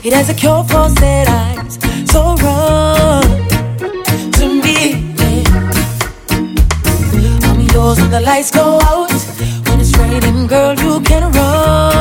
It has a cure for sad eyes. So run to me. I'm yours when the lights go out. When it's raining, girl, you can run.